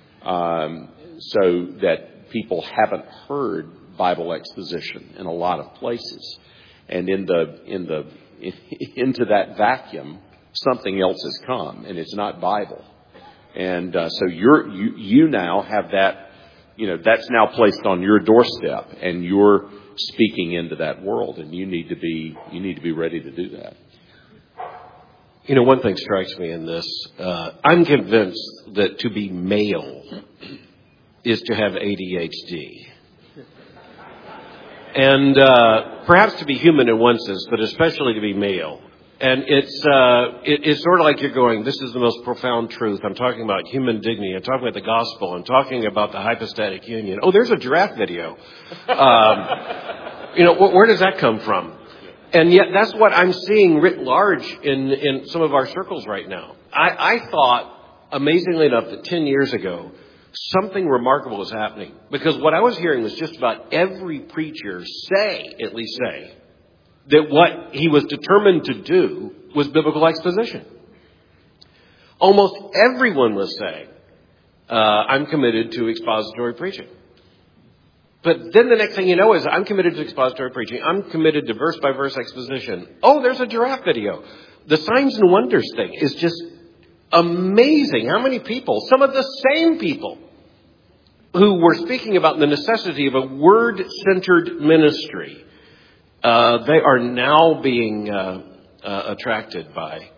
um, so that people haven't heard Bible exposition in a lot of places, and in the in the in, into that vacuum, something else has come, and it's not Bible, and uh, so you're you you now have that, you know, that's now placed on your doorstep, and you're speaking into that world, and you need to be you need to be ready to do that. You know, one thing strikes me in this. Uh, I'm convinced that to be male is to have A D H D. And uh, perhaps to be human in one sense, but especially to be male. And it's uh, it, it's sort of like you're going, this is the most profound truth. I'm talking about human dignity. I'm talking about the gospel. I'm talking about the hypostatic union. Oh, there's a giraffe video. Um, you know, wh- where does that come from? And yet that's what I'm seeing writ large in, in some of our circles right now. I, I thought, amazingly enough, that ten years ago, something remarkable was happening. Because what I was hearing was just about every preacher say, at least say, that what he was determined to do was biblical exposition. Almost everyone was saying, uh, I'm committed to expository preaching. But then the next thing you know is I'm committed to expository preaching. I'm committed to verse-by-verse exposition. Oh, there's a giraffe video. The signs and wonders thing is just amazing. How many people, some of the same people who were speaking about the necessity of a word-centered ministry, uh, they are now being uh, uh, attracted by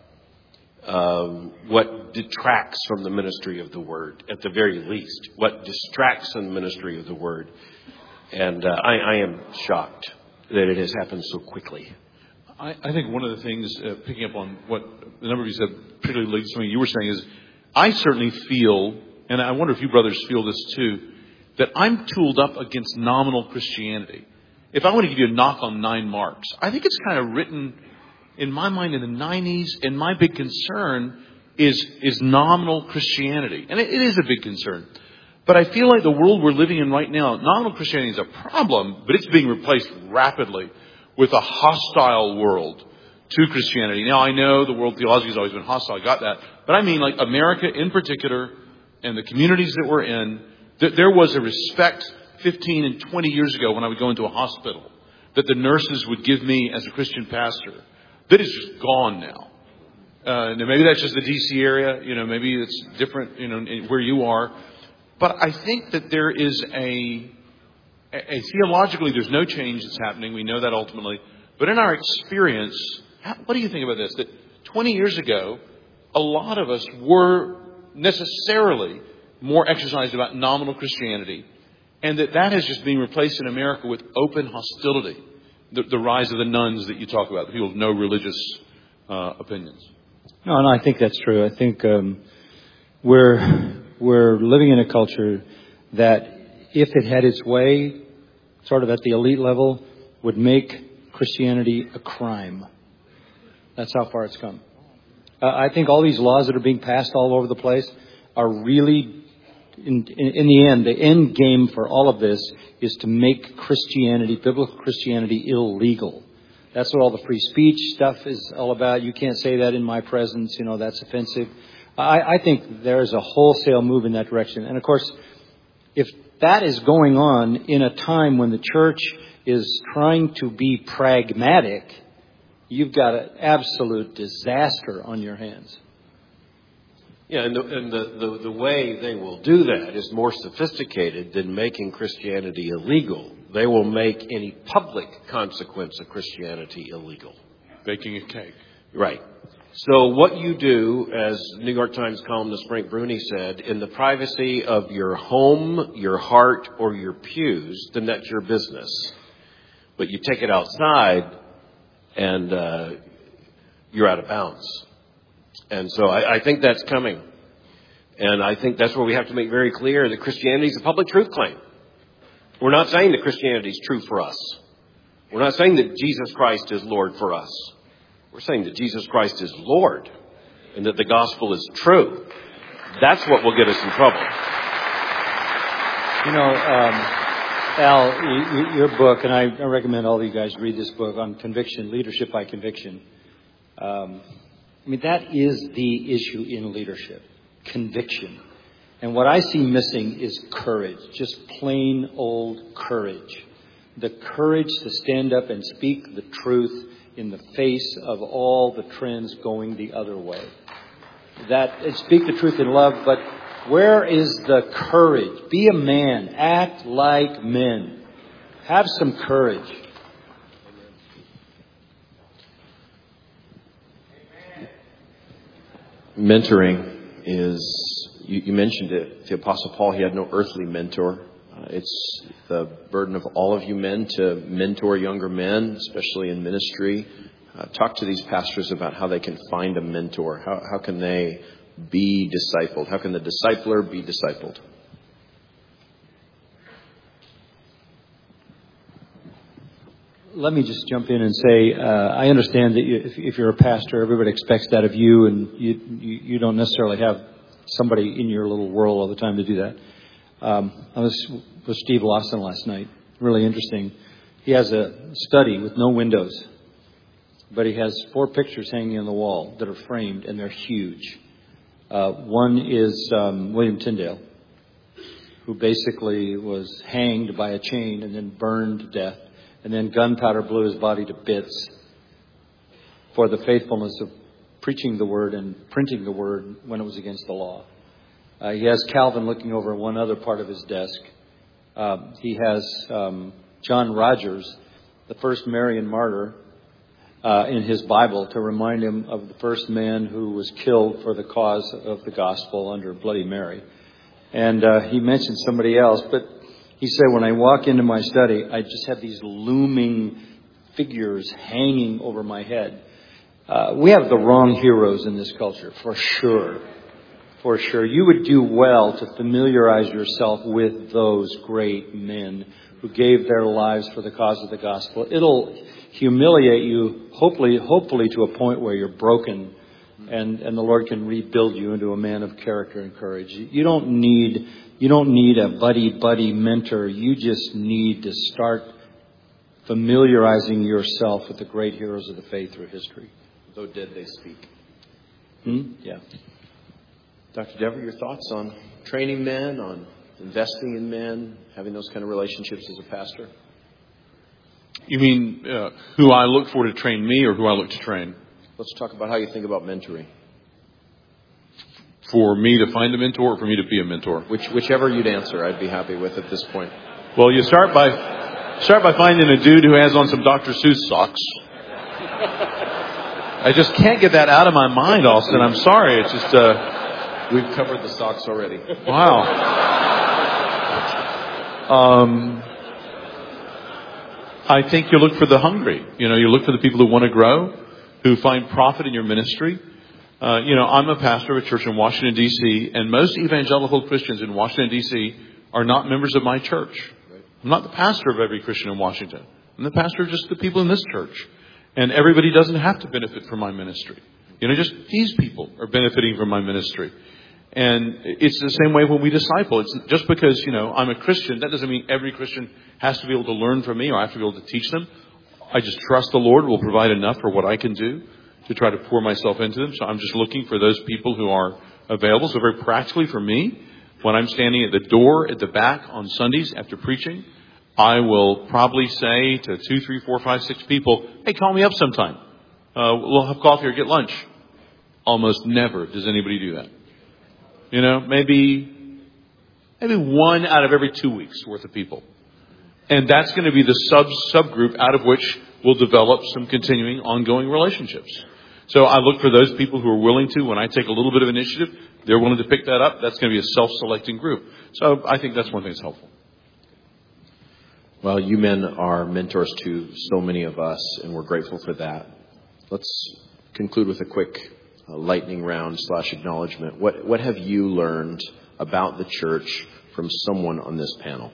um, what detracts from the ministry of the word, at the very least, what distracts from the ministry of the word. And uh, I, I am shocked that it has happened so quickly. I, I think one of the things, uh, picking up on what the number of you said, particularly Lee, something you were saying, is I certainly feel, and I wonder if you brothers feel this too, that I'm tooled up against nominal Christianity. If I want to give you a knock on nine marks, I think it's kind of written in my mind in the nineties, and my big concern is is nominal Christianity. And it, it is a big concern. But I feel like the world we're living in right now, nominal Christianity is a problem, but it's being replaced rapidly with a hostile world to Christianity. Now, I know the world theology has always been hostile. I got that. But I mean, like America in particular and the communities that we're in, th- there was a respect fifteen and twenty years ago when I would go into a hospital that the nurses would give me as a Christian pastor. That is just gone now. Uh, now maybe that's just the D C area. You know, maybe it's different, you know, where you are. But I think that there is a, a, theologically, there's no change that's happening. We know that ultimately. But in our experience, how, what do you think about this? That twenty years ago, a lot of us were necessarily more exercised about nominal Christianity. And that that has just been replaced in America with open hostility. The, the rise of the nuns that you talk about, the people with no religious uh, opinions. No, and I think that's true. I think... Um, we're we're living in a culture that, if it had its way, sort of at the elite level, would make Christianity a crime. That's how far it's come. Uh, I think all these laws that are being passed all over the place are really, in, in, in the end, the end game for all of this is to make Christianity, biblical Christianity, illegal. That's what all the free speech stuff is all about. You can't say that in my presence. You know, that's offensive. I, I think there's a wholesale move in that direction. And of course, if that is going on in a time when the church is trying to be pragmatic, you've got an absolute disaster on your hands. Yeah, and, the, and the, the, the way they will do that is more sophisticated than making Christianity illegal. They will make any public consequence of Christianity illegal. Baking a cake. Right. So what you do, as New York Times columnist Frank Bruni said, in the privacy of your home, your heart, or your pews, then that's your business. But you take it outside, and uh, you're out of bounds. And so I, I think that's coming. And I think that's where we have to make very clear that Christianity is a public truth claim. We're not saying that Christianity is true for us. We're not saying that Jesus Christ is Lord for us. We're saying that Jesus Christ is Lord and that the gospel is true. That's what will get us in trouble. You know, um, Al, your book, and I recommend all of you guys read this book on conviction, leadership by conviction. Um, I mean, that is the issue in leadership, conviction. And what I see missing is courage, just plain old courage. The courage to stand up and speak the truth in the face of all the trends going the other way. That, and speak the truth in love, but where is the courage? Be a man. Act like men. Have some courage. Mentoring is, you, you mentioned it, the Apostle Paul, he had no earthly mentor. Uh, it's the burden of all of you men to mentor younger men, especially in ministry. Uh, talk to these pastors about how they can find a mentor. How, how can they be discipled? How can the discipler be discipled? Let me just jump in and say, uh, I understand that you, if, if you're a pastor, everybody expects that of you, and you, you, you don't necessarily have somebody in your little world all the time to do that. Um, I was with Steve Lawson last night. Really interesting. He has a study with no windows, but he has four pictures hanging on the wall that are framed, and they're huge. Uh, one is um, William Tyndale, who basically was hanged by a chain and then burned to death. And then gunpowder blew his body to bits for the faithfulness of preaching the word and printing the word when it was against the law. Uh, he has Calvin looking over one other part of his desk. Uh, he has um, John Rogers, the first Marian martyr, uh, in his Bible to remind him of the first man who was killed for the cause of the gospel under Bloody Mary. And uh, he mentioned somebody else, but he said, when I walk into my study, I just have these looming figures hanging over my head. Uh, we have the wrong heroes in this culture, for sure. For sure. You would do well to familiarize yourself with those great men who gave their lives for the cause of the gospel. It'll humiliate you, hopefully, hopefully to a point where you're broken and, and the Lord can rebuild you into a man of character and courage. You don't need... You don't need a buddy-buddy mentor. You just need to start familiarizing yourself with the great heroes of the faith through history. Though dead, they speak. Hmm? Yeah. Doctor Dever, your thoughts on training men, on investing in men, having those kind of relationships as a pastor? You mean uh, who I look for to train me or who I look to train? Let's talk about how you think about mentoring. For me to find a mentor or for me to be a mentor? Which, whichever you'd answer, I'd be happy with at this point. Well, you start by start by finding a dude who has on some Doctor Seuss socks. I just can't get that out of my mind, Austin. I'm sorry. It's just... Uh, We've covered the socks already. Wow. Um, I think you look for the hungry. You know, you look for the people who want to grow, who find profit in your ministry. Uh, you know, I'm a pastor of a church in Washington, D C, and most evangelical Christians in Washington, D C are not members of my church. I'm not the pastor of every Christian in Washington. I'm the pastor of just the people in this church. And everybody doesn't have to benefit from my ministry. You know, just these people are benefiting from my ministry. And it's the same way when we disciple. It's just because, you know, I'm a Christian, that doesn't mean every Christian has to be able to learn from me or I have to be able to teach them. I just trust the Lord will provide enough for what I can do to try to pour myself into them. So I'm just looking for those people who are available. So very practically for me, when I'm standing at the door at the back on Sundays after preaching, I will probably say to two, three, four, five, six people, hey, call me up sometime. Uh, we'll have coffee or get lunch. Almost never does anybody do that. You know, maybe, maybe one out of every two weeks worth of people. And that's going to be the sub subgroup out of which we'll develop some continuing ongoing relationships. So I look for those people who are willing to, when I take a little bit of initiative, they're willing to pick that up. That's going to be a self-selecting group. So I think that's one thing that's helpful. Well, you men are mentors to so many of us, and we're grateful for that. Let's conclude with a quick uh, lightning round slash acknowledgement. What, what have you learned about the church from someone on this panel?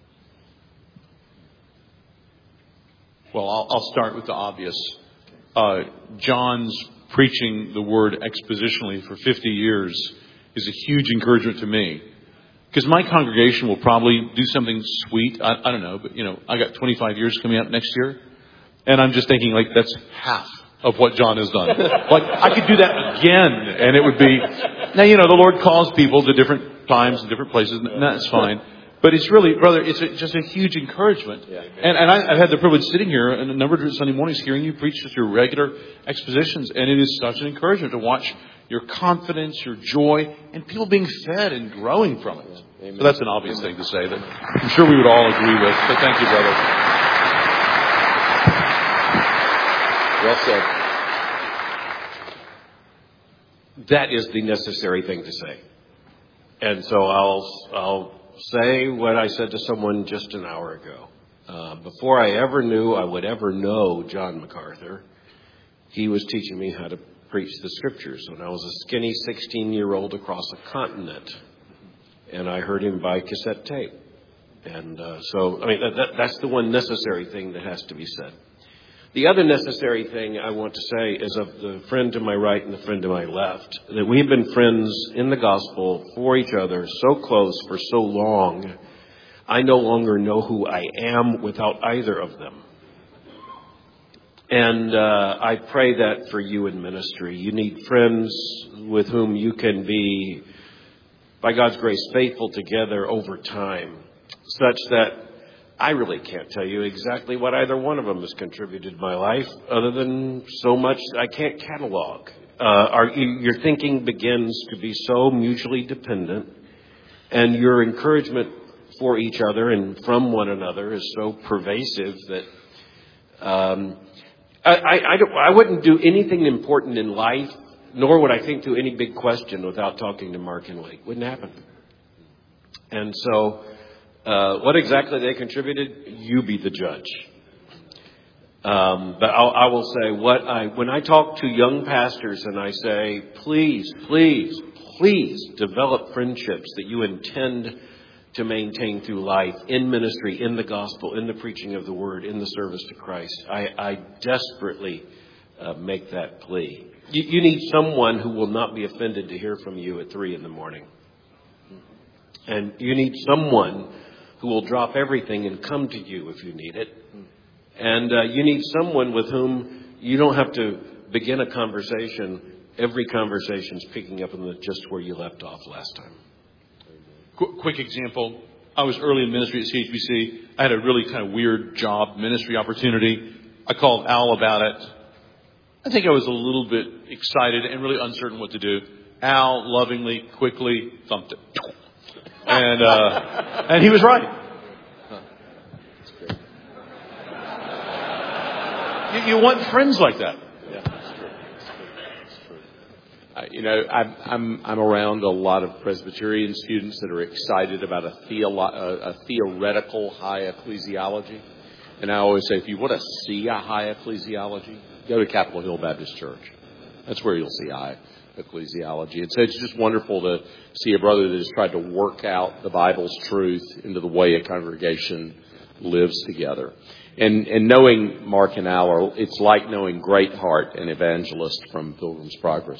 Well, I'll, I'll start with the obvious. Uh, John's preaching the word expositionally for fifty years is a huge encouragement to me. Because my congregation will probably do something sweet. I, I don't know, but, you know, I got twenty-five years coming up next year. And I'm just thinking, like, that's half of what John has done. Like, I could do that again, and it would be... Now, you know, the Lord calls people to different times and different places, and that's fine. But it's really, brother, it's a, just a huge encouragement. Yeah, and and I, I've had the privilege sitting here and a number of Sunday mornings hearing you preach just your regular expositions. And it is such an encouragement to watch your confidence, your joy, and people being fed and growing from it. Amen. So that's an obvious thing to say that I'm sure we would all agree with. But thank you, brother. Well said. That is the necessary thing to say. And so I'll, I'll say what I said to someone just an hour ago. Uh, before I ever knew I would ever know John MacArthur, he was teaching me how to preach the scriptures when I was a skinny sixteen-year-old across a continent. And I heard him by cassette tape. And uh, so, I mean, that, that, that's the one necessary thing that has to be said. The other necessary thing I want to say is of the friend to my right and the friend to my left, that we've been friends in the gospel for each other so close for so long, I no longer know who I am without either of them. And uh, I pray that for you in ministry. You need friends with whom you can be, by God's grace, faithful together over time, such that I really can't tell you exactly what either one of them has contributed to my life, other than so much I can't catalog. Uh, our, your thinking begins to be so mutually dependent, and your encouragement for each other and from one another is so pervasive that um, I, I, I, don't, I wouldn't do anything important in life, nor would I think through any big question without talking to Mark and Lee. Wouldn't happen. And so... Uh, what exactly they contributed, you be the judge. Um, but I'll, I will say what I, when I talk to young pastors and I say, please, please, please develop friendships that you intend to maintain through life in ministry, in the gospel, in the preaching of the word, in the service to Christ. I, I desperately uh, make that plea. You, you need someone who will not be offended to hear from you at three in the morning. And you need someone who will drop everything and come to you if you need it. And uh, you need someone with whom you don't have to begin a conversation. Every conversation's picking up on the, just where you left off last time. Qu- quick example. I was early in ministry at C H B C. I had a really kind of weird job ministry opportunity. I called Al about it. I think I was a little bit excited and really uncertain what to do. Al lovingly, quickly thumped it. And uh, and he was right. Huh. That's great. You, you want friends like that. Yeah, that's true. That's true. That's true. Uh, you know, I'm, I'm I'm around a lot of Presbyterian students that are excited about a, theolo- a, a theoretical high ecclesiology. And I always say, if you want to see a high ecclesiology, go to Capitol Hill Baptist Church. That's where you'll see I, ecclesiology. And so it's just wonderful to see a brother that has tried to work out the Bible's truth into the way a congregation lives together. And, and knowing Mark and Al, are, it's like knowing Greatheart, an evangelist from Pilgrim's Progress.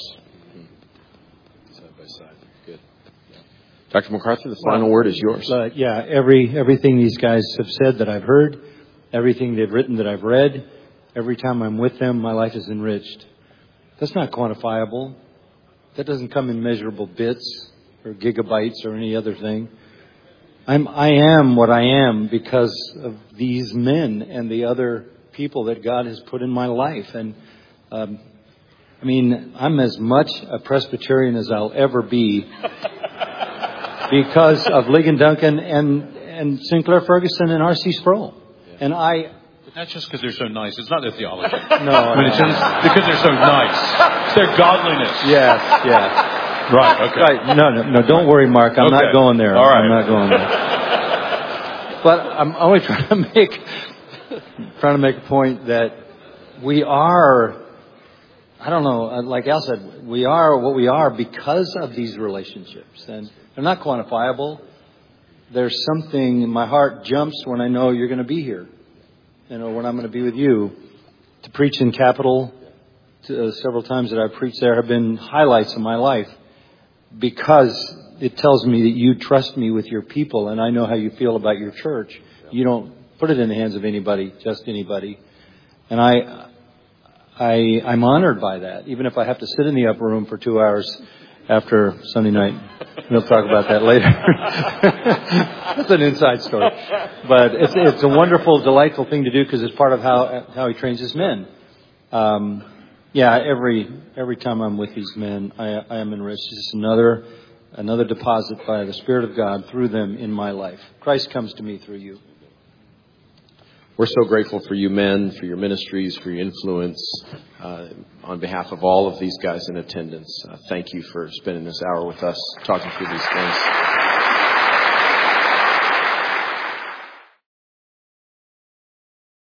Side by side. Good. Yeah. Doctor MacArthur, the final word is yours. But yeah, every everything these guys have said that I've heard, everything they've written that I've read, every time I'm with them, my life is enriched. That's not quantifiable. That doesn't come in measurable bits or gigabytes or any other thing. I'm, I am what I am because of these men and the other people that God has put in my life. And, um, I mean, I'm as much a Presbyterian as I'll ever be because of Ligon Duncan and, and Sinclair Ferguson and R C Sproul. And I... That's just because they're so nice. It's not their theology. No. I mean, it's just because they're so nice. It's their godliness. Yes, yes. Right, okay. Right. No, no, no, don't worry, Mark. I'm okay. not going there. All right. I'm not going there. But I'm only trying to make, trying to make a point that we are, I don't know, like Al said, we are what we are because of these relationships. And they're not quantifiable. There's something, my heart jumps when I know you're going to be here. You know, when I'm going to be with you. To preach in Capitol, to, uh, several times that I've preached there have been highlights of my life. Because it tells me that you trust me with your people and I know how you feel about your church. You don't put it in the hands of anybody, just anybody. And I, I, I'm honored by that, even if I have to sit in the upper room for two hours after Sunday night. We'll talk about that later. That's an inside story. But it's, it's a wonderful, delightful thing to do because it's part of how, how he trains his men. Um, Yeah, every every time I'm with these men, I, I am enriched. It's another another deposit by the Spirit of God through them in my life. Christ comes to me through you. We're so grateful for you men, for your ministries, for your influence. Uh, on behalf of all of these guys in attendance, uh, thank you for spending this hour with us, talking through these things.